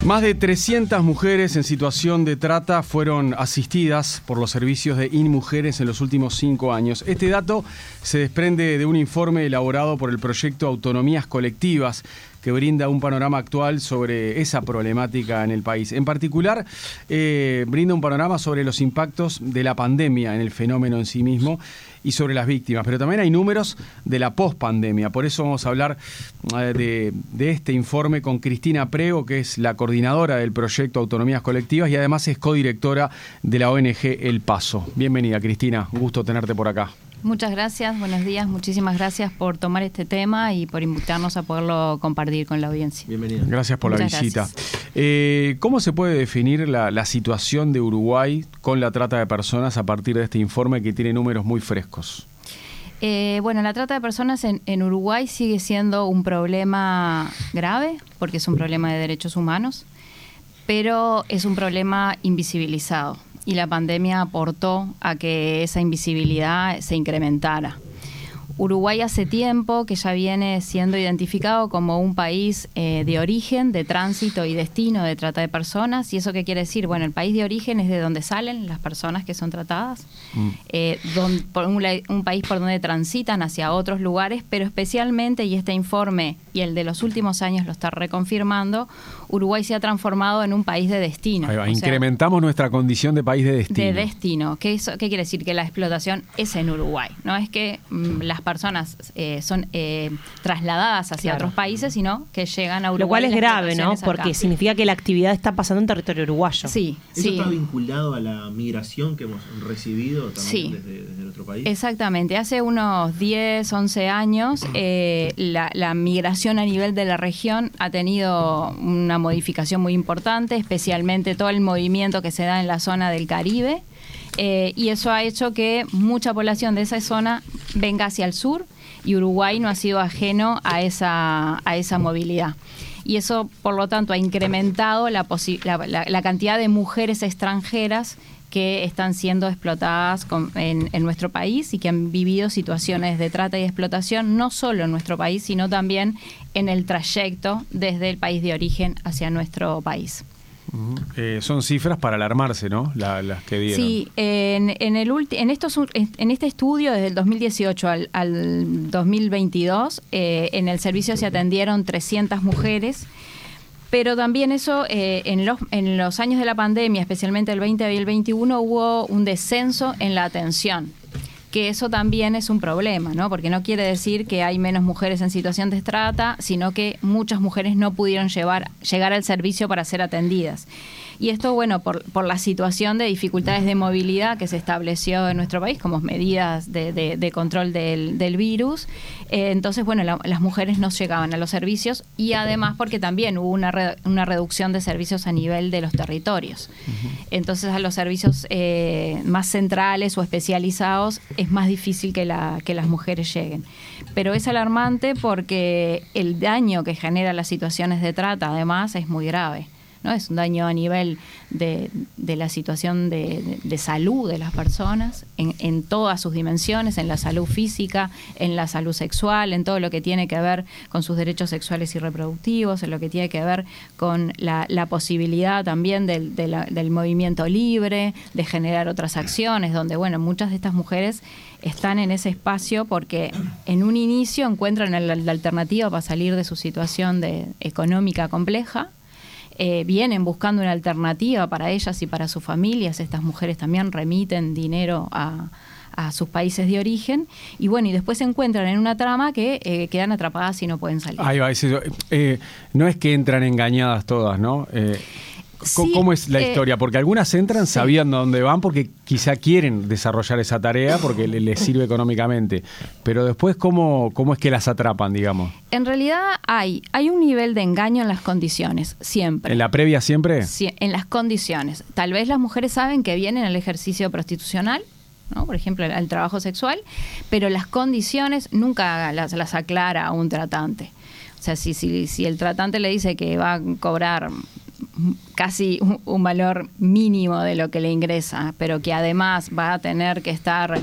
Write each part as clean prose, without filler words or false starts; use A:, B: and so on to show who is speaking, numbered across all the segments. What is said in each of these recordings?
A: Más de 300 mujeres en situación de trata fueron asistidas por los servicios de InMujeres en los últimos 5 años. Este dato se desprende de un informe elaborado por el proyecto Autonomías Colectivas, que brinda un panorama actual sobre esa problemática en el país. En particular, brinda un panorama sobre los impactos de la pandemia en el fenómeno en sí mismo y sobre las víctimas, pero también hay números de la pospandemia. Por eso vamos a hablar de este informe con Cristina Prego, que es la coordinadora del proyecto Autonomías Colectivas y además es codirectora de la ONG El Paso. Bienvenida, Cristina, un gusto tenerte por acá.
B: Muchas gracias, buenos días, muchísimas gracias por tomar este tema y por invitarnos a poderlo compartir con la audiencia.
A: Bienvenida. Gracias por la visita. ¿Cómo se puede definir la situación de Uruguay con la trata de personas a partir de este informe que tiene números muy frescos?
B: Bueno, la trata de personas en Uruguay sigue siendo un problema grave, porque es un problema de derechos humanos, pero es un problema invisibilizado. Y la pandemia aportó a que esa invisibilidad se incrementara. Uruguay hace tiempo que ya viene siendo identificado como un país de origen, de tránsito y destino de trata de personas. ¿Y eso qué quiere decir? Bueno, el país de origen es de donde salen las personas que son tratadas, un país por donde transitan hacia otros lugares, pero especialmente, y este informe y el de los últimos años lo está reconfirmando, Uruguay se ha transformado en un país de destino.
A: Ahí va, incrementamos nuestra condición de país de destino.
B: De destino. ¿Qué quiere decir? Que la explotación es en Uruguay. No es que las personas son trasladadas hacia otros países, sino que llegan a Uruguay.
C: Lo cual es grave, ¿no? Porque significa que la actividad está pasando en territorio uruguayo.
B: Sí.
D: ¿Eso está vinculado a la migración que hemos recibido también desde nuestro país?
B: Exactamente. Hace unos 10, 11 años la migración a nivel de la región ha tenido una modificación muy importante, especialmente todo el movimiento que se da en la zona del Caribe. Y eso ha hecho que mucha población de esa zona venga hacia el sur y Uruguay no ha sido ajeno a esa movilidad. Y eso, por lo tanto, ha incrementado la cantidad de mujeres extranjeras que están siendo explotadas en nuestro país y que han vivido situaciones de trata y explotación no solo en nuestro país, sino también en el trayecto desde el país de origen hacia nuestro país.
A: Son cifras para alarmarse, ¿no? Las que dieron.
B: Sí, en este estudio, desde el 2018 al 2022, en el servicio se atendieron 300 mujeres, pero también eso, en los años de la pandemia, especialmente el 20 y el 21, hubo un descenso en la atención. Que eso también es un problema, ¿no? Porque no quiere decir que hay menos mujeres en situación de trata, sino que muchas mujeres no pudieron llegar al servicio para ser atendidas. Y esto, bueno, por la situación de dificultades de movilidad que se estableció en nuestro país como medidas de control del virus. Entonces, bueno, las mujeres no llegaban a los servicios y además porque también hubo una reducción de servicios a nivel de los territorios. Entonces, a los servicios más centrales o especializados es más difícil que las mujeres lleguen. Pero es alarmante porque el daño que genera las situaciones de trata, además, es muy grave, ¿no? Es un daño a nivel de la situación de salud de las personas, en todas sus dimensiones, en la salud física, en la salud sexual, en todo lo que tiene que ver con sus derechos sexuales y reproductivos, en lo que tiene que ver con la posibilidad también del movimiento libre, de generar otras acciones, donde, bueno, muchas de estas mujeres están en ese espacio porque en un inicio encuentran la alternativa para salir de su situación económica compleja. Vienen buscando una alternativa para ellas y para sus familias. Estas mujeres también remiten dinero a sus países de origen y bueno, y después se encuentran en una trama que quedan atrapadas y no pueden salir.
A: Ahí va, no es que entran engañadas todas, ¿no? ¿Cómo es la historia? Porque algunas entran sabiendo a dónde van porque quizá quieren desarrollar esa tarea porque les sirve económicamente. Pero después, ¿cómo es que las atrapan, digamos?
B: En realidad hay un nivel de engaño en las condiciones, siempre.
A: ¿En la previa siempre?
B: Sí, en las condiciones. Tal vez las mujeres saben que vienen al ejercicio prostitucional, ¿no? Por ejemplo, al trabajo sexual, pero las condiciones nunca las aclara a un tratante. O sea, si el tratante le dice que va a cobrar casi un valor mínimo de lo que le ingresa, pero que además va a tener que estar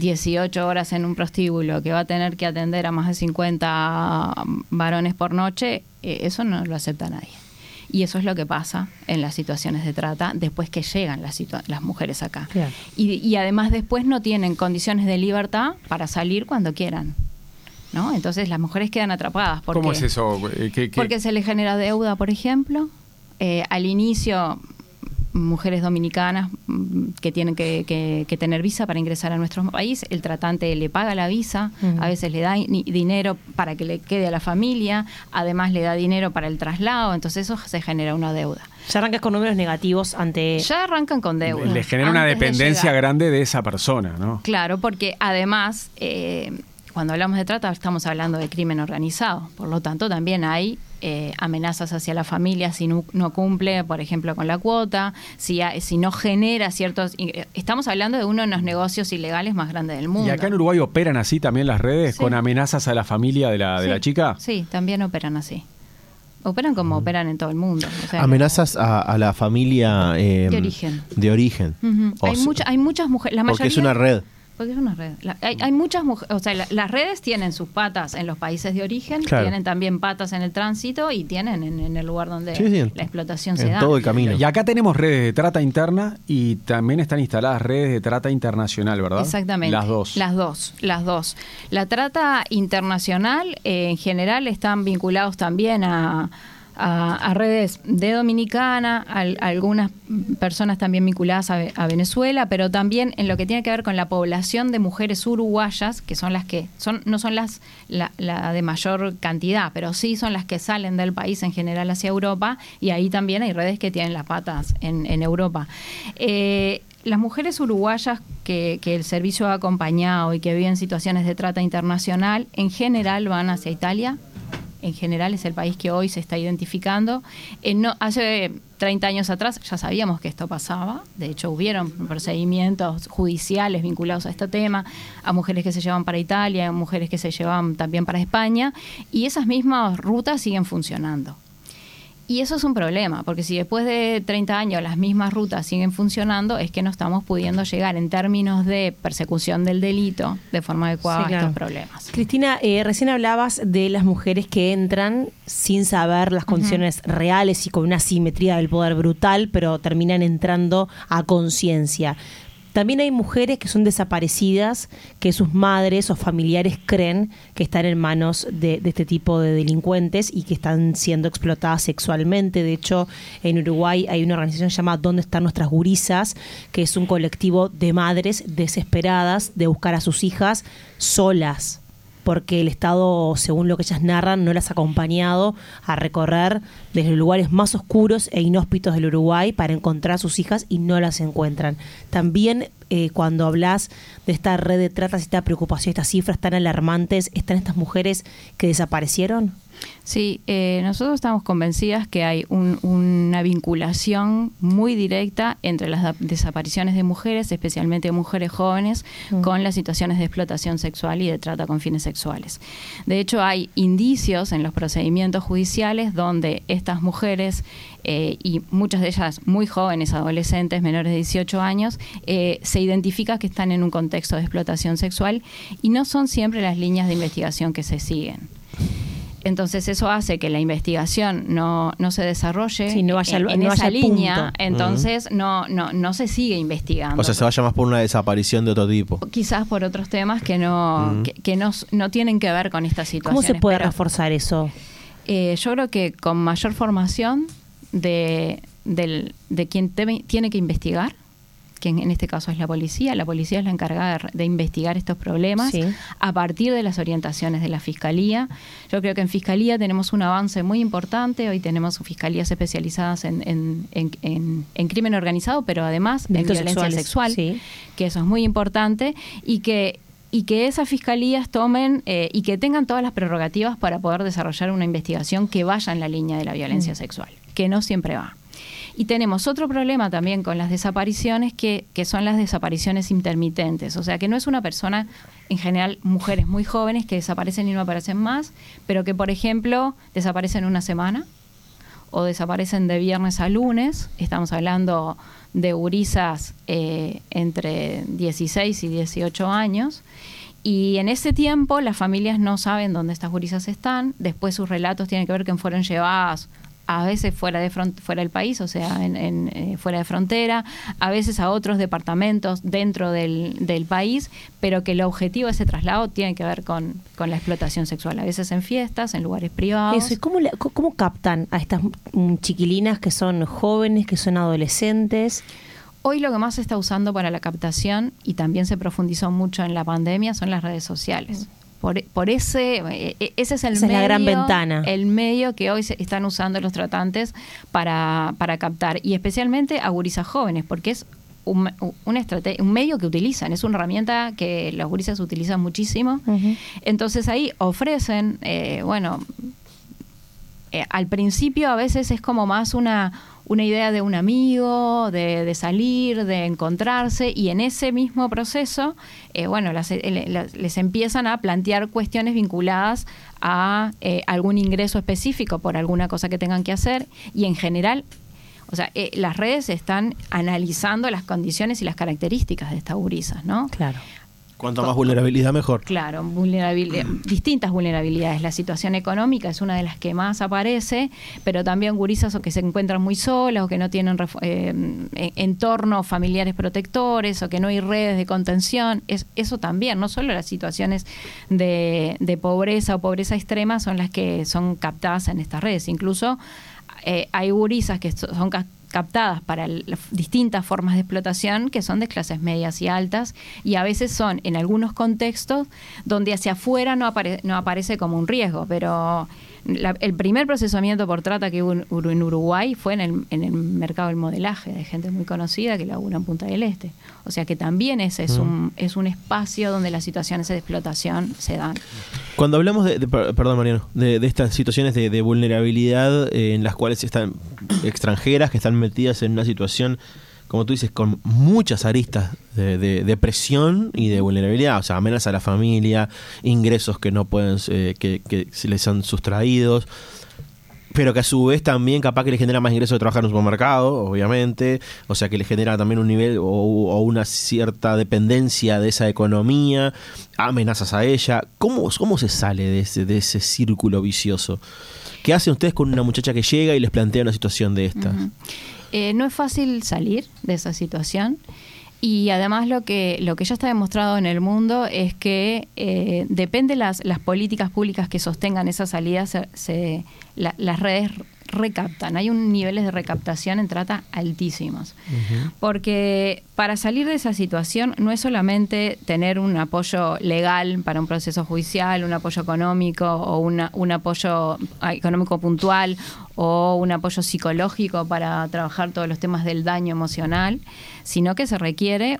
B: 18 horas en un prostíbulo, que va a tener que atender a más de 50 varones por noche, eso no lo acepta nadie. Y eso es lo que pasa en las situaciones de trata después que llegan las mujeres acá.
C: Claro.
B: Y además después no tienen condiciones de libertad para salir cuando quieran, ¿no? Entonces las mujeres quedan atrapadas.
A: ¿Cómo es eso?
B: Porque se les genera deuda, por ejemplo. Al inicio, mujeres dominicanas que tienen que tener visa para ingresar a nuestro país, el tratante le paga la visa, a veces le da dinero para que le quede a la familia, además le da dinero para el traslado, entonces eso se genera una deuda.
C: Ya arrancas con números negativos ante...
B: Ya arrancan con deuda.
A: Le genera una dependencia grande de esa persona, ¿no?
B: Claro, porque además, cuando hablamos de trata estamos hablando de crimen organizado, por lo tanto también hay amenazas hacia la familia si no cumple, por ejemplo, con la cuota, si no genera ciertos... Estamos hablando de uno de los negocios ilegales más grandes del mundo.
A: ¿Y acá en Uruguay operan así también las redes,
B: Sí.
A: con amenazas a la familia de la chica?
B: Sí, también operan así. Operan como operan en todo el mundo. O sea,
E: amenazas a la familia
B: de origen.
E: De origen.
B: Uh-huh. Hay muchas mujeres, la mayoría...
E: Porque es una red.
B: Porque es una red. Hay muchas mujeres, o sea, las redes tienen sus patas en los países de origen,
E: Claro.
B: tienen también patas en el tránsito y tienen en el lugar donde la explotación se da.
E: En todo el camino.
A: Y acá tenemos redes de trata interna y también están instaladas redes de trata internacional, ¿verdad?
B: Exactamente.
A: Las dos.
B: Las dos. La trata internacional, en general, están vinculados también a redes de Dominicana, a algunas personas también vinculadas a Venezuela, pero también en lo que tiene que ver con la población de mujeres uruguayas, que son las que no son la de mayor cantidad, pero sí son las que salen del país en general hacia Europa, y ahí también hay redes que tienen las patas en Europa. Las mujeres uruguayas que el servicio ha acompañado y que viven situaciones de trata internacional, en general van hacia Italia. En general es el país que hoy se está identificando. Hace 30 años atrás ya sabíamos que esto pasaba. De hecho, hubieron procedimientos judiciales vinculados a este tema, a mujeres que se llevan para Italia, a mujeres que se llevan también para España, y esas mismas rutas siguen funcionando. Y eso es un problema, porque si después de 30 años las mismas rutas siguen funcionando, es que no estamos pudiendo llegar en términos de persecución del delito de forma adecuada a estos problemas.
C: Cristina, recién hablabas de las mujeres que entran sin saber las condiciones reales y con una asimetría del poder brutal, pero terminan entrando a conciencia. También hay mujeres que son desaparecidas, que sus madres o familiares creen que están en manos de este tipo de delincuentes y que están siendo explotadas sexualmente. De hecho, en Uruguay hay una organización llamada ¿Dónde están nuestras gurisas?, que es un colectivo de madres desesperadas de buscar a sus hijas solas, porque el Estado, según lo que ellas narran, no las ha acompañado a recorrer desde los lugares más oscuros e inhóspitos del Uruguay para encontrar a sus hijas y no las encuentran. También cuando hablas de esta red de trata, esta preocupación, estas cifras tan alarmantes, ¿están estas mujeres que desaparecieron?
B: Sí, nosotros estamos convencidas que hay una vinculación muy directa entre las desapariciones de mujeres, especialmente de mujeres jóvenes, con las situaciones de explotación sexual y de trata con fines sexuales. De hecho, hay indicios en los procedimientos judiciales donde estas mujeres, y muchas de ellas muy jóvenes, adolescentes, menores de 18 años, se identifica que están en un contexto de explotación sexual y no son siempre las líneas de investigación que se siguen. Entonces eso hace que la investigación no se desarrolle en esa línea, entonces no se sigue investigando.
E: O sea, se vaya más por una desaparición de otro tipo.
B: Quizás por otros temas que no tienen que ver con esta situación.
C: ¿Cómo se puede reforzar eso?
B: Yo creo que con mayor formación de quien tiene que investigar, que en este caso es la policía es la encargada de investigar estos problemas a partir de las orientaciones de la Fiscalía. Yo creo que en Fiscalía tenemos un avance muy importante, hoy tenemos fiscalías especializadas en crimen organizado, pero además en violencia sexual, que eso es muy importante, y que esas fiscalías tomen y que tengan todas las prerrogativas para poder desarrollar una investigación que vaya en la línea de la violencia sexual, que no siempre va. Y tenemos otro problema también con las desapariciones, que son las desapariciones intermitentes. O sea, que no es una persona, en general mujeres muy jóvenes que desaparecen y no aparecen más, pero que, por ejemplo, desaparecen una semana o desaparecen de viernes a lunes. Estamos hablando de gurisas entre 16 y 18 años. Y en ese tiempo las familias no saben dónde estas gurisas están. Después sus relatos tienen que ver que fueron llevadas a veces fuera del país, o sea, fuera de frontera, a veces a otros departamentos dentro del país, pero que el objetivo de ese traslado tiene que ver con la explotación sexual, a veces en fiestas, en lugares privados.
C: Eso, ¿y cómo captan a estas chiquilinas que son jóvenes, que son adolescentes?
B: Hoy lo que más se está usando para la captación, y también se profundizó mucho en la pandemia, son las redes sociales. Ese es el medio,
C: la gran ventana.
B: El medio que hoy se están usando los tratantes para captar, y especialmente a gurisas jóvenes, porque es un medio que utilizan, es una herramienta que los gurisas utilizan muchísimo. Uh-huh. Entonces ahí ofrecen, al principio a veces es como más una idea de un amigo, de salir, de encontrarse, y en ese mismo proceso, les empiezan a plantear cuestiones vinculadas a algún ingreso específico por alguna cosa que tengan que hacer, y en general, las redes están analizando las condiciones y las características de estas gurisas, ¿no?
C: Claro.
E: Cuanto más vulnerabilidad, mejor.
B: Claro, distintas vulnerabilidades. La situación económica es una de las que más aparece, pero también gurisas o que se encuentran muy solas, o que no tienen entornos familiares protectores, o que no hay redes de contención. Eso también, no solo las situaciones de pobreza o pobreza extrema son las que son captadas en estas redes. Incluso hay gurisas que son captadas para las distintas formas de explotación, que son de clases medias y altas, y a veces son en algunos contextos donde hacia afuera no aparece como un riesgo, pero el primer procesamiento por trata que hubo en Uruguay fue en el mercado del modelaje, de gente muy conocida que labura en Punta del Este. O sea que también ese es un espacio donde las situaciones de explotación se dan.
E: Cuando hablamos perdón, Mariano, de estas situaciones de vulnerabilidad en las cuales están extranjeras, que están metidas en una situación, como tú dices, con muchas aristas de presión y de vulnerabilidad, o sea, amenaza a la familia, ingresos que no pueden, que se les han sustraídos, pero que a su vez también capaz que le genera más ingresos de trabajar en un supermercado, obviamente, o sea, que le genera también un nivel o una cierta dependencia de esa economía, amenazas a ella. ¿Cómo se sale de ese círculo vicioso? ¿Qué hacen ustedes con una muchacha que llega y les plantea una situación de estas?
B: Uh-huh. No es fácil salir de esa situación, y además lo que ya está demostrado en el mundo es que depende las políticas públicas que sostengan esa salida, las redes recaptan. Hay niveles de recaptación en trata altísimos. Uh-huh. Porque para salir de esa situación no es solamente tener un apoyo legal para un proceso judicial, un apoyo económico o un apoyo económico puntual o un apoyo psicológico para trabajar todos los temas del daño emocional, sino que se requiere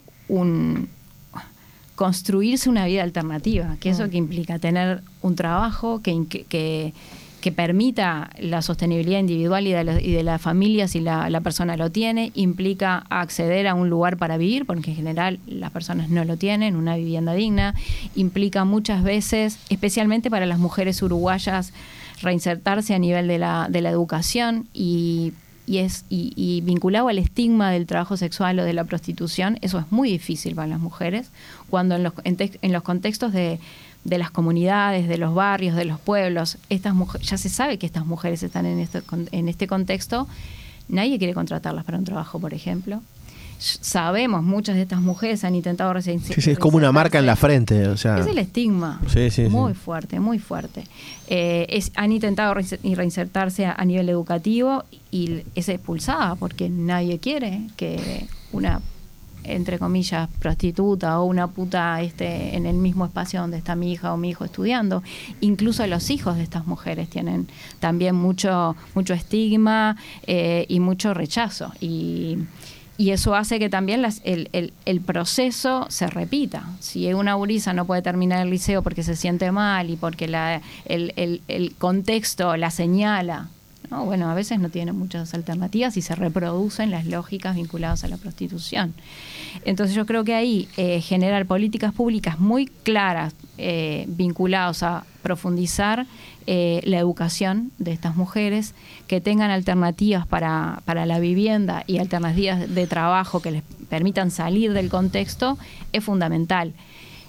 B: construirse una vida alternativa, que eso que implica tener un trabajo que permita la sostenibilidad individual y de la familia si la persona lo tiene, implica acceder a un lugar para vivir, porque en general las personas no lo tienen, una vivienda digna, implica muchas veces, especialmente para las mujeres uruguayas, reinsertarse a nivel de la educación y vinculado al estigma del trabajo sexual o de la prostitución. Eso es muy difícil para las mujeres, cuando en los contextos de las comunidades, de los barrios, de los pueblos, ya se sabe que estas mujeres están en este contexto. Nadie quiere contratarlas para un trabajo, por ejemplo. Sabemos, muchas de estas mujeres han intentado reinsertarse.
E: Sí, es como una marca en la frente. O sea.
B: Es el estigma. Muy fuerte, muy fuerte. Han intentado reinsertarse a nivel educativo y es expulsada porque nadie quiere que una, entre comillas, prostituta o una puta en el mismo espacio donde está mi hija o mi hijo estudiando. Incluso los hijos de estas mujeres tienen también mucho estigma y mucho rechazo. Y eso hace que también el proceso se repita. Si una gurisa no puede terminar el liceo porque se siente mal y porque el contexto la señala, ¿no? Bueno, a veces no tiene muchas alternativas y se reproducen las lógicas vinculadas a la prostitución. Entonces yo creo que ahí generar políticas públicas muy claras vinculadas a profundizar la educación de estas mujeres, que tengan alternativas para la vivienda y alternativas de trabajo que les permitan salir del contexto, es fundamental.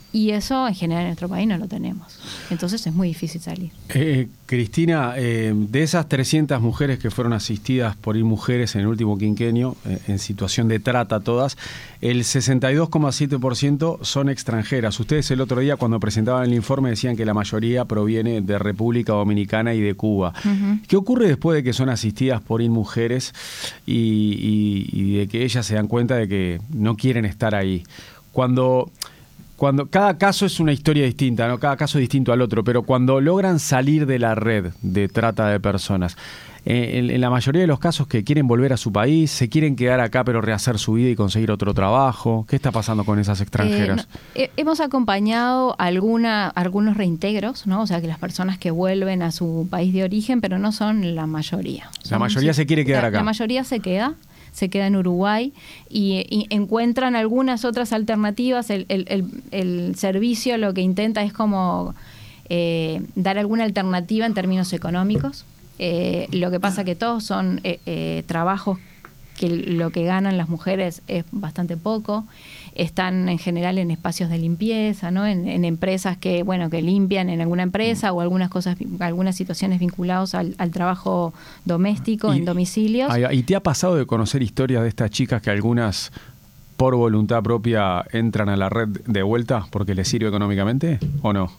B: Y eso en general en nuestro país no lo tenemos. Entonces es muy difícil salir.
A: Cristina, de esas 300 mujeres que fueron asistidas por InMujeres en el último quinquenio, en situación de trata todas, el 62,7% son extranjeras. Ustedes el otro día cuando presentaban el informe decían que la mayoría proviene de República Dominicana y de Cuba. Uh-huh. ¿Qué ocurre después de que son asistidas por InMujeres y de que ellas se dan cuenta de que no quieren estar ahí? Cuando cada caso es una historia distinta, ¿no? Cada caso es distinto al otro, pero cuando logran salir de la red de trata de personas, en la mayoría de los casos que quieren volver a su país, se quieren quedar acá pero rehacer su vida y conseguir otro trabajo. ¿Qué está pasando con esas extranjeras?
B: Hemos acompañado algunos reintegros, ¿no? O sea, que las personas que vuelven a su país de origen, pero no son la mayoría.
A: La mayoría se quiere quedar acá.
B: La mayoría se queda en Uruguay y encuentran algunas otras alternativas. El servicio lo que intenta es como dar alguna alternativa en términos económicos. Lo que pasa que todos son trabajos que lo que ganan las mujeres es bastante poco. Están en general en espacios de limpieza, ¿no? En empresas que limpian en alguna empresa o algunas situaciones vinculadas al trabajo doméstico en domicilios.
A: ¿Y te ha pasado de conocer historias de estas chicas que algunas por voluntad propia entran a la red de vuelta porque les sirve económicamente o no?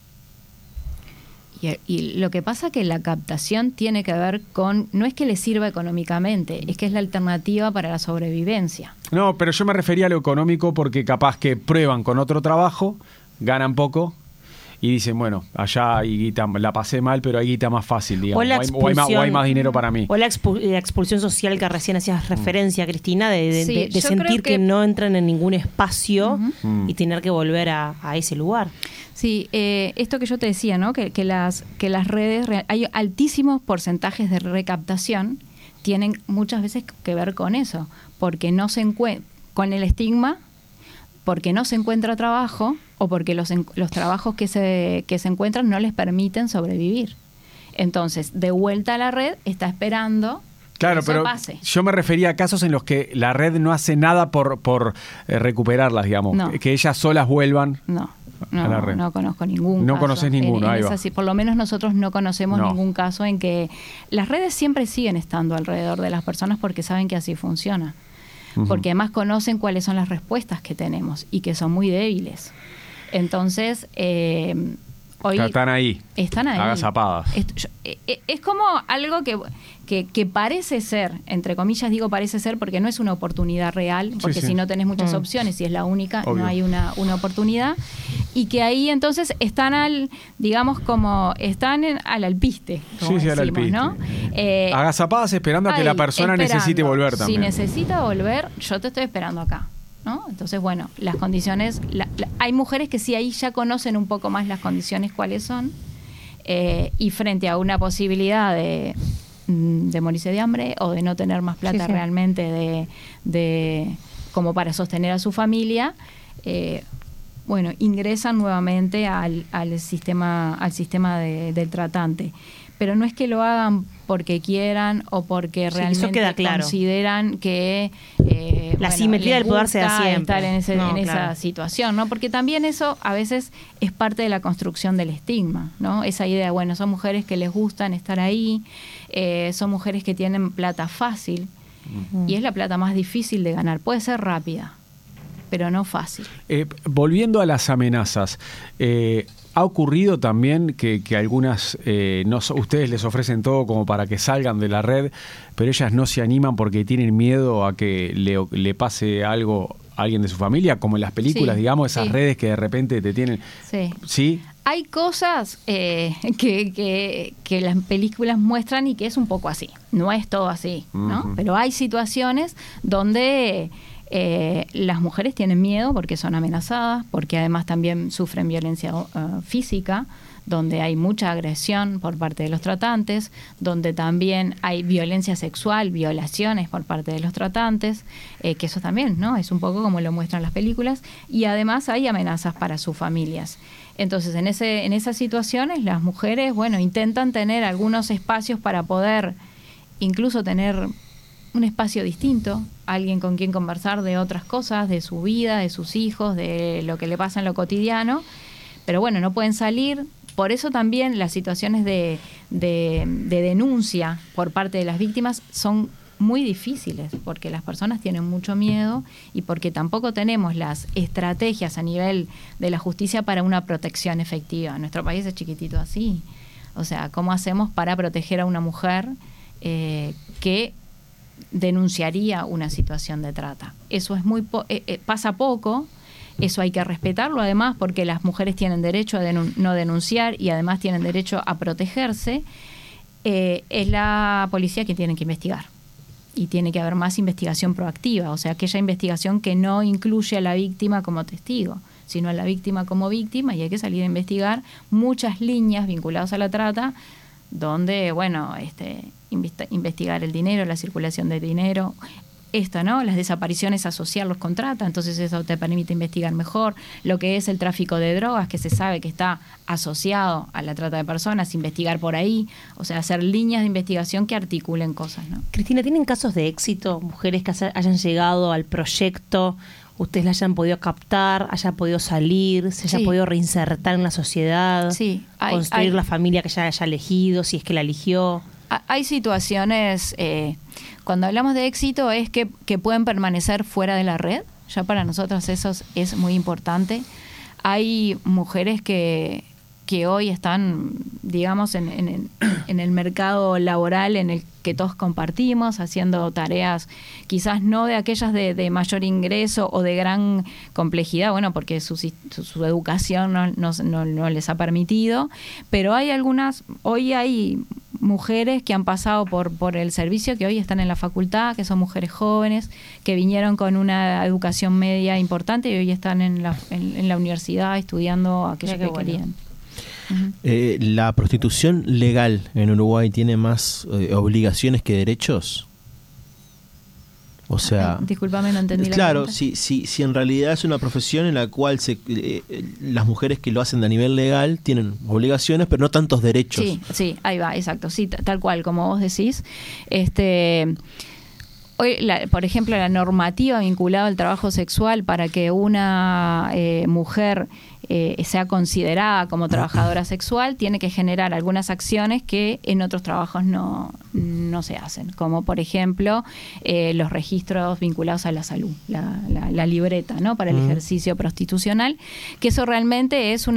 B: Y lo que pasa que la captación tiene que ver con, no es que les sirva económicamente, es que es la alternativa para la sobrevivencia.
A: No, pero yo me refería a lo económico porque capaz que prueban con otro trabajo, ganan poco y dicen, bueno, allá hay guita, la pasé mal, pero hay guita más fácil, digamos, o hay más dinero para mí.
C: O la expulsión social que recién hacías referencia, Cristina, de sentir que no entran en ningún espacio y tener que volver a ese lugar.
B: Sí, esto que yo te decía, ¿no? Que las redes, hay altísimos porcentajes de recaptación, tienen muchas veces que ver con eso, porque no se con el estigma, porque no se encuentra trabajo o porque los trabajos que se encuentran no les permiten sobrevivir. Entonces, de vuelta a la red, está esperando.
A: Claro, pero pase. Yo me refería a casos en los que la red no hace nada por recuperarlas, digamos, no. Que ellas solas vuelvan.
B: No conozco ningún caso.
A: No conoces ninguno, ahí va.
B: Por lo menos nosotros no conocemos ningún caso en que las redes siempre siguen estando alrededor de las personas porque saben que así funciona. Porque además conocen cuáles son las respuestas que tenemos y que son muy débiles. Entonces, hoy
A: están ahí. Agazapadas.
B: Es como algo que parece ser, entre comillas digo parece ser, porque no es una oportunidad real, porque si no tenés muchas opciones y es la única, obvio, no hay una oportunidad, y que ahí entonces están al alpiste, como decimos, al alpiste, ¿no?
A: Agazapadas esperando a que la persona necesite volver también.
B: Si necesita volver, yo te estoy esperando acá, ¿no? Entonces, bueno, las condiciones, hay mujeres que sí ahí ya conocen un poco más las condiciones cuáles son, y frente a una posibilidad de morirse de hambre o de no tener más plata realmente de como para sostener a su familia, ingresan nuevamente al sistema del tratante. Pero no es que lo hagan porque quieran o porque realmente consideran que
C: la simetría del poder se da siempre
B: estar en esa situación, ¿no? Porque también eso a veces es parte de la construcción del estigma, ¿no? Esa idea, son mujeres que les gustan estar ahí, son mujeres que tienen plata fácil y es la plata más difícil de ganar. Puede ser rápida, pero no fácil.
A: Volviendo a las amenazas, ¿ha ocurrido también que algunas, ustedes les ofrecen todo como para que salgan de la red, pero ellas no se animan porque tienen miedo a que le pase algo a alguien de su familia, como en las películas, digamos, esas redes que de repente te tienen... ¿Sí?
B: Hay cosas que las películas muestran y que es un poco así. No es todo así, ¿no? Pero hay situaciones donde... las mujeres tienen miedo porque son amenazadas, porque además también sufren violencia física, donde hay mucha agresión por parte de los tratantes, donde también hay violencia sexual, violaciones por parte de los tratantes, que eso también, ¿no? Es un poco como lo muestran las películas, y además hay amenazas para sus familias. Entonces, en esas situaciones, las mujeres, intentan tener algunos espacios para poder incluso tener un espacio distinto, alguien con quien conversar de otras cosas, de su vida, de sus hijos, de lo que le pasa en lo cotidiano, pero bueno, no pueden salir. Por eso también las situaciones de denuncia por parte de las víctimas son muy difíciles, porque las personas tienen mucho miedo y porque tampoco tenemos las estrategias a nivel de la justicia para una protección efectiva. Nuestro país es chiquitito así. O sea, ¿cómo hacemos para proteger a una mujer que denunciaría una situación de trata? Eso es pasa poco. Eso hay que respetarlo, además, porque las mujeres tienen derecho a no denunciar y además tienen derecho a protegerse. Es la policía quien tiene que investigar. Y tiene que haber más investigación proactiva, o sea, aquella investigación que no incluye a la víctima como testigo, sino a la víctima como víctima, y hay que salir a investigar muchas líneas vinculadas a la trata, donde, bueno, investigar el dinero, la circulación de dinero, ¿no? Las desapariciones, asociarlos con trata, entonces eso te permite investigar mejor. Lo que es el tráfico de drogas, que se sabe que está asociado a la trata de personas, investigar por ahí, o sea, hacer líneas de investigación que articulen cosas, ¿no?
C: Cristina, ¿tienen casos de éxito? Mujeres que hayan llegado al proyecto, ustedes la hayan podido captar, haya podido salir, se haya podido reinsertar en la sociedad, construir la familia que ella haya elegido, si es que la eligió.
B: Hay situaciones, cuando hablamos de éxito, es que pueden permanecer fuera de la red. Ya para nosotros eso es muy importante. Hay mujeres que hoy están, digamos, en el mercado laboral en el que todos compartimos, haciendo tareas quizás no de aquellas de mayor ingreso o de gran complejidad, bueno, porque su educación no les ha permitido, pero hoy hay mujeres que han pasado por el servicio, que hoy están en la facultad, que son mujeres jóvenes, que vinieron con una educación media importante y hoy están en la universidad estudiando aquello que querían.
E: ¿La prostitución legal en Uruguay tiene más obligaciones que derechos? O sea,
B: discúlpame, no entendí la
E: claro,
B: pregunta.
E: si en realidad es una profesión en la cual las mujeres que lo hacen a nivel legal tienen obligaciones, pero no tantos derechos.
B: Sí, ahí va, exacto, sí, tal cual, como vos decís. Hoy, por ejemplo, la normativa vinculada al trabajo sexual para que una mujer sea considerada como trabajadora sexual tiene que generar algunas acciones que en otros trabajos no se hacen, como por ejemplo los registros vinculados a la salud, la libreta, ¿no?, para el ejercicio prostitucional, que eso realmente es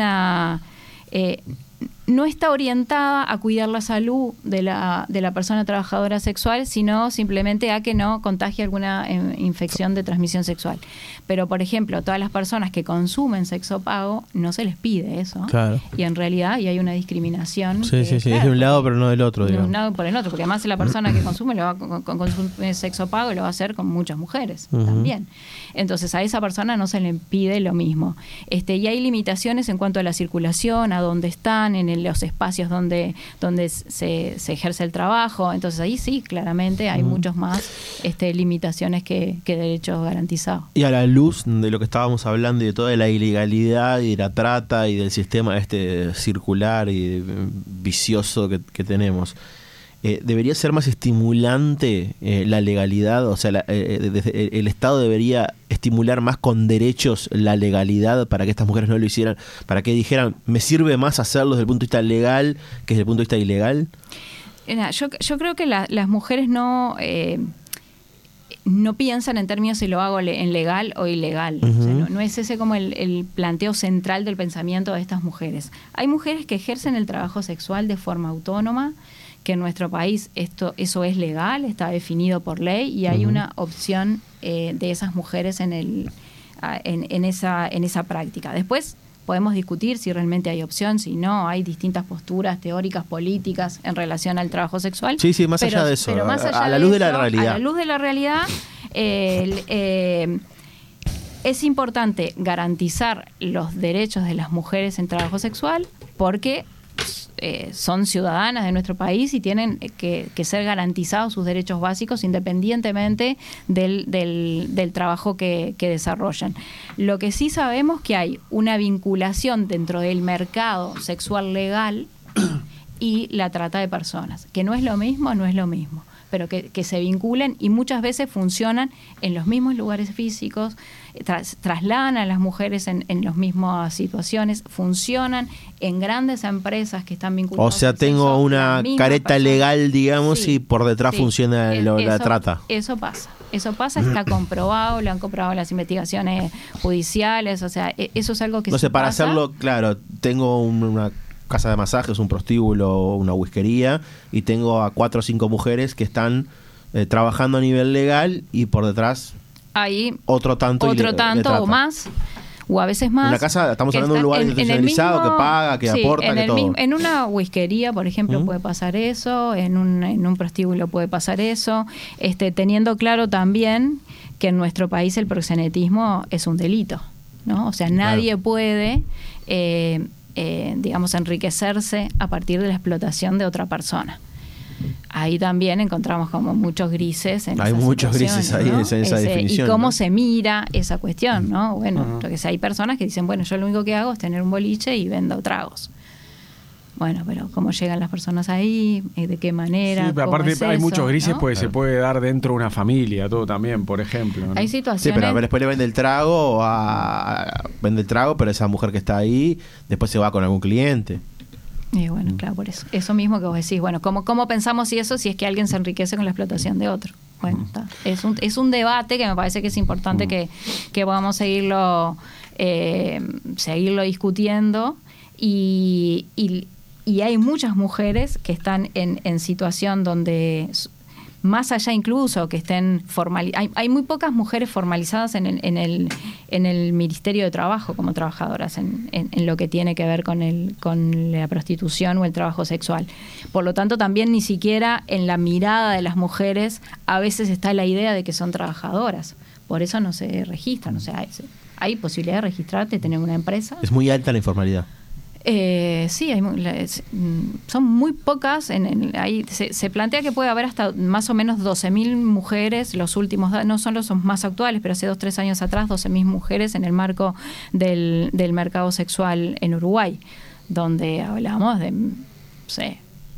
B: no está orientada a cuidar la salud de la persona trabajadora sexual, sino simplemente a que no contagie alguna infección de transmisión sexual. Pero, por ejemplo, todas las personas que consumen sexo pago, no se les pide eso.
E: Claro.
B: Y en realidad y hay una discriminación.
E: Sí,
B: claro,
E: es de un lado pero no del otro.
B: De un lado por el otro, porque además la persona que consume consume sexo pago y lo va a hacer con muchas mujeres también. Entonces a esa persona no se le pide lo mismo. Y hay limitaciones en cuanto a la circulación, a dónde están, en los espacios donde se ejerce el trabajo. Entonces ahí sí, claramente hay muchos más limitaciones que derechos garantizados.
E: Y a la luz de lo que estábamos hablando y de toda la ilegalidad y de la trata y del sistema circular y vicioso que tenemos, ¿debería ser más estimulante la legalidad? O sea, el Estado debería estimular más con derechos la legalidad para que estas mujeres no lo hicieran, para que dijeran, me sirve más hacerlo desde el punto de vista legal que desde el punto de vista ilegal.
B: Yo creo que las mujeres no piensan en términos si lo hago en legal o ilegal. O sea, no es ese como el planteo central del pensamiento de estas mujeres. Hay mujeres que ejercen el trabajo sexual de forma autónoma, que en nuestro país eso es legal, está definido por ley, y hay una opción de esas mujeres en esa práctica. Después podemos discutir si realmente hay opción, si no, hay distintas posturas teóricas, políticas en relación al trabajo sexual.
E: Sí, más allá de eso,
B: pero más allá
E: a la luz de la realidad.
B: A la luz de la realidad, es importante garantizar los derechos de las mujeres en trabajo sexual porque son ciudadanas de nuestro país y tienen que ser garantizados sus derechos básicos independientemente del trabajo que desarrollan. Lo que sí sabemos que hay una vinculación dentro del mercado sexual legal y la trata de personas, que no es lo mismo, pero que se vinculen y muchas veces funcionan en los mismos lugares físicos, trasladan a las mujeres en las mismas situaciones, funcionan en grandes empresas que están vinculadas.
E: O sea, tengo una careta legal, digamos, y por detrás funciona la trata.
B: Eso pasa, está comprobado, lo han comprobado las investigaciones judiciales, o sea, eso es algo que
E: no sé, para hacerlo, claro, tengo una casa de masajes, un prostíbulo, una whiskería, y tengo a 4 o 5 mujeres que están trabajando a nivel legal y por detrás
B: hay
E: otro tanto
B: o más, o a veces más.
E: Una casa, estamos hablando de un lugar institucionalizado que paga, que aporta, que todo.
B: En una whiskería, por ejemplo, puede pasar eso, en un prostíbulo puede pasar eso, teniendo claro también que en nuestro país el proxenetismo es un delito, ¿no? O sea, nadie puede, digamos, enriquecerse a partir de la explotación de otra persona. Ahí también encontramos como muchos grises en
E: hay muchos grises ahí, ¿no? en esa definición.
B: Y cómo
E: ¿no?
B: se mira esa cuestión, ¿no? Bueno, porque hay personas que dicen, bueno, yo lo único que hago es tener un boliche y vendo tragos. Bueno, pero cómo llegan las personas ahí, de qué manera.
A: Sí, pero aparte hay muchos grises,
B: ¿no?
A: Pues se puede dar dentro de una familia, todo también, por ejemplo, ¿no?
B: Hay situaciones.
E: Sí, pero después le vende el trago, pero esa mujer que está ahí, después se va con algún cliente.
B: Y bueno, claro, por eso mismo que vos decís, bueno, ¿cómo pensamos eso si es que alguien se enriquece con la explotación de otro? Bueno, es un debate que me parece que es importante que podamos seguirlo discutiendo y hay muchas mujeres que están en situación donde, más allá incluso que estén hay muy pocas mujeres formalizadas en el Ministerio de Trabajo como trabajadoras en lo que tiene que ver con la prostitución o el trabajo sexual. Por lo tanto, también ni siquiera en la mirada de las mujeres a veces está la idea de que son trabajadoras. Por eso no se registran. O sea, hay posibilidad de registrarte, tener una empresa.
E: Es muy alta la informalidad.
B: Sí, son muy pocas. Ahí se plantea que puede haber hasta más o menos 12.000 mujeres, los últimos, no son los más actuales, pero hace 2-3 años atrás, 12.000 mujeres en el marco del mercado sexual en Uruguay, donde hablamos de, no sé,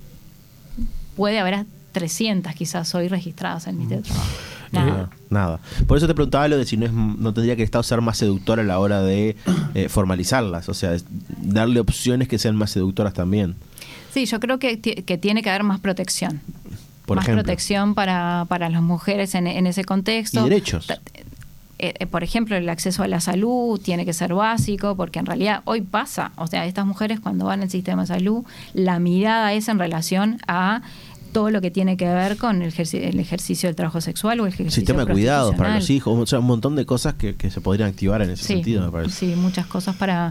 B: puede haber hasta 300 quizás hoy registradas en el Ministerio de Trabajo.
E: Nada. Por eso te preguntaba lo de si no tendría que el Estado ser más seductor a la hora de formalizarlas, o sea, darle opciones que sean más seductoras también.
B: Sí, yo creo que tiene que haber más protección.
E: Por ejemplo,
B: protección para las mujeres en ese contexto.
E: Y derechos.
B: Por ejemplo, el acceso a la salud tiene que ser básico, porque en realidad hoy pasa, o sea, estas mujeres cuando van al sistema de salud, la mirada es en relación a todo lo que tiene que ver con el ejercicio del trabajo sexual o el ejercicio
E: sistema de cuidados para los hijos, o sea, un montón de cosas que se podrían activar en ese sentido, me parece.
B: Sí, muchas cosas para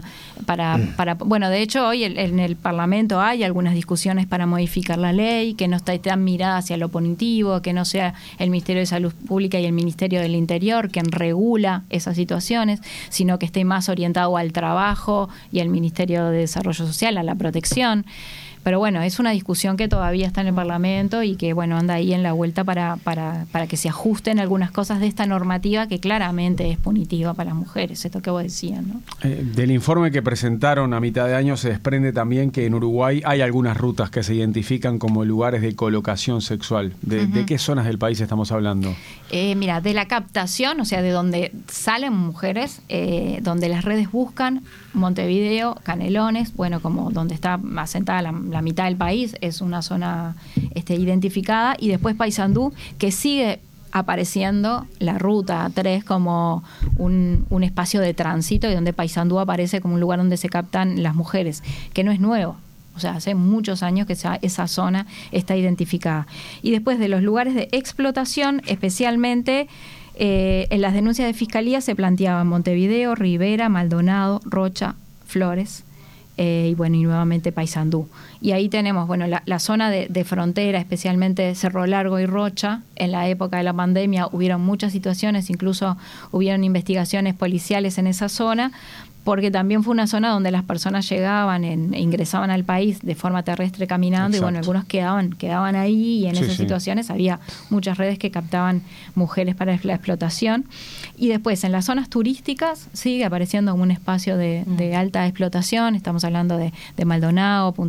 B: bueno, de hecho hoy en el Parlamento hay algunas discusiones para modificar la ley, que no está tan mirada hacia lo punitivo, que no sea el Ministerio de Salud Pública y el Ministerio del Interior quien regula esas situaciones, sino que esté más orientado al trabajo y al Ministerio de Desarrollo Social, a la protección. Pero bueno, es una discusión que todavía está en el Parlamento y que bueno anda ahí en la vuelta para que se ajusten algunas cosas de esta normativa que claramente es punitiva para las mujeres, esto que vos decías, ¿no?
A: Del informe que presentaron a mitad de año se desprende también que en Uruguay hay algunas rutas que se identifican como lugares de colocación sexual. ¿De qué zonas del país estamos hablando?
B: Mira, de la captación, o sea, de donde salen mujeres, donde las redes buscan, Montevideo, Canelones, bueno, como donde está asentada la mitad del país, es una zona identificada, y después Paysandú, que sigue apareciendo la ruta 3 como un espacio de tránsito, y donde Paysandú aparece como un lugar donde se captan las mujeres, que no es nuevo. O sea, hace muchos años que esa zona está identificada. Y después de los lugares de explotación, especialmente en las denuncias de Fiscalía se planteaban Montevideo, Rivera, Maldonado, Rocha, Flores, y bueno, y nuevamente Paysandú. Y ahí tenemos, bueno, la zona de frontera, especialmente Cerro Largo y Rocha. En la época de la pandemia hubieron muchas situaciones, incluso hubieron investigaciones policiales en esa zona, porque también fue una zona donde las personas llegaban e ingresaban al país de forma terrestre caminando. Exacto. Y bueno, algunos quedaban ahí, y en esas situaciones había muchas redes que captaban mujeres para la explotación. Y después en las zonas turísticas sigue apareciendo como un espacio de alta explotación. Estamos hablando de Maldonado, Punta del Este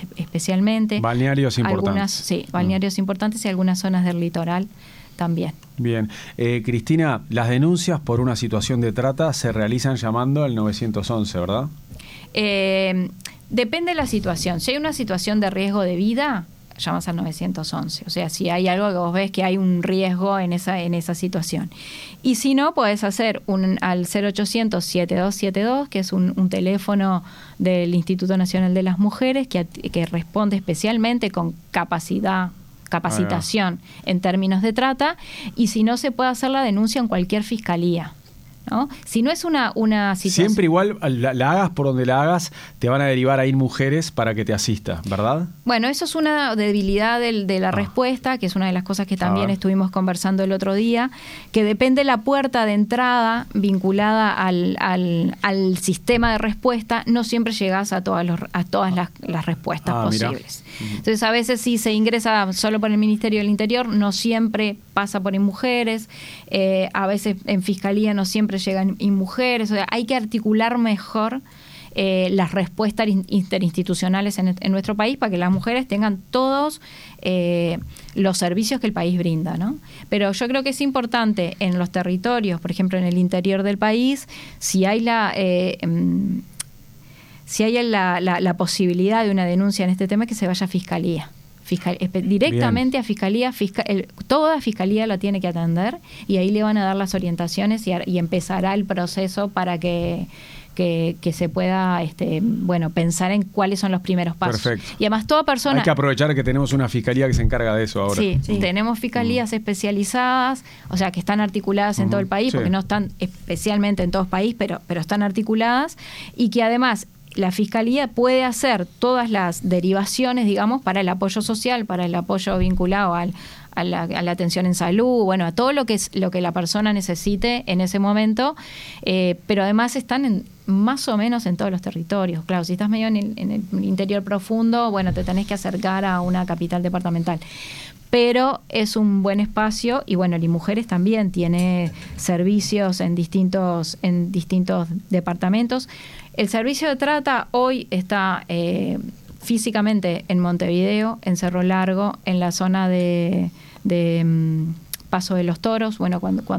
B: especialmente.
A: Balnearios importantes.
B: Sí, balnearios importantes y algunas zonas del litoral también.
A: Bien. Cristina, las denuncias por una situación de trata se realizan llamando al 911, ¿verdad?
B: Depende de la situación. Si hay una situación de riesgo de vida, llamas al 911. O sea, si hay algo que vos ves que hay un riesgo en esa situación. Y si no, podés hacer al 0800-7272, que es un teléfono del Instituto Nacional de las Mujeres que responde especialmente con capacitación en términos de trata, y si no, se puede hacer la denuncia en cualquier fiscalía, ¿no? Si no es una situación...
A: Siempre igual, la hagas por donde la hagas, te van a derivar a InMujeres para que te asista, ¿verdad?
B: Bueno, eso es una debilidad de la respuesta, que es una de las cosas que también estuvimos conversando el otro día, que depende la puerta de entrada vinculada al sistema de respuesta, no siempre llegas a todas las respuestas posibles. Mirá. Entonces, a veces sí se ingresa solo por el Ministerio del Interior, no siempre pasa por InMujeres, a veces en Fiscalía no siempre llegan InMujeres, o sea, hay que articular mejor las respuestas interinstitucionales en nuestro país para que las mujeres tengan todos los servicios que el país brinda, ¿no? Pero yo creo que es importante en los territorios, por ejemplo en el interior del país, si hay la posibilidad de una denuncia en este tema, que se vaya a Fiscalía. Directamente a Fiscalía, toda Fiscalía la tiene que atender, y ahí le van a dar las orientaciones y empezará el proceso para que se pueda pensar en cuáles son los primeros pasos.
A: Perfecto.
B: Y además toda persona...
A: Hay que aprovechar que tenemos una fiscalía que se encarga de eso ahora.
B: Sí, tenemos fiscalías especializadas, o sea, que están articuladas en todo el país, porque no están especialmente en todo el país, pero están articuladas, y que además la Fiscalía puede hacer todas las derivaciones, digamos, para el apoyo social, para el apoyo vinculado a la atención en salud, bueno, a todo lo que la persona necesite en ese momento, pero además están más o menos en todos los territorios. Claro, si estás medio en el interior profundo, bueno, te tenés que acercar a una capital departamental. Pero es un buen espacio, y bueno, el InMujeres también tiene servicios en distintos departamentos. El servicio de trata hoy está físicamente en Montevideo, en Cerro Largo, en la zona de Paso de los Toros. Bueno,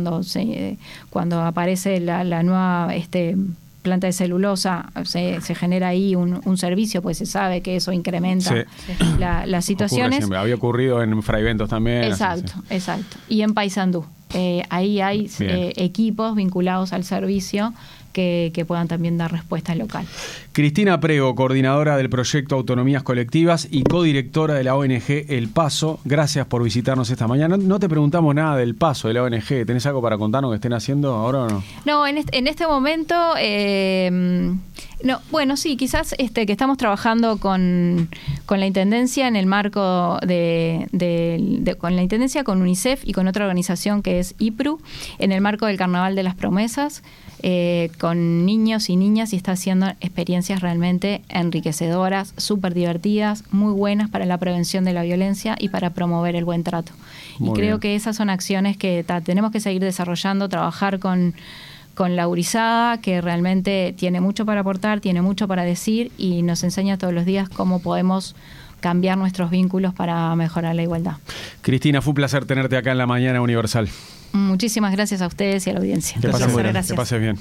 B: cuando aparece la nueva planta de celulosa, se genera ahí un servicio, pues se sabe que eso incrementa las situaciones.
A: Había ocurrido en Fraiventos también.
B: Exacto. Y en Paysandú. Ahí hay equipos vinculados al servicio que puedan también dar respuesta local.
A: Cristina Prego, coordinadora del proyecto Autonomías Colectivas y codirectora de la ONG El Paso, gracias por visitarnos esta mañana. No te preguntamos nada del Paso, de la ONG. ¿Tenés algo para contarnos que estén haciendo ahora o no?
B: No, en este momento... no, bueno, sí, quizás que estamos trabajando con la Intendencia en el marco con la Intendencia, con UNICEF y con otra organización que es IPRU, en el marco del Carnaval de las Promesas, con niños y niñas, y está haciendo experiencias realmente enriquecedoras, súper divertidas, muy buenas para la prevención de la violencia y para promover el buen trato. Y creo que esas son acciones que tenemos que seguir desarrollando, trabajar con la Urizada, que realmente tiene mucho para aportar, tiene mucho para decir, y nos enseña todos los días cómo podemos cambiar nuestros vínculos para mejorar la igualdad.
A: Cristina, fue un placer tenerte acá en La Mañana Universal.
B: Muchísimas gracias a ustedes y a la audiencia.
A: Que pases bien.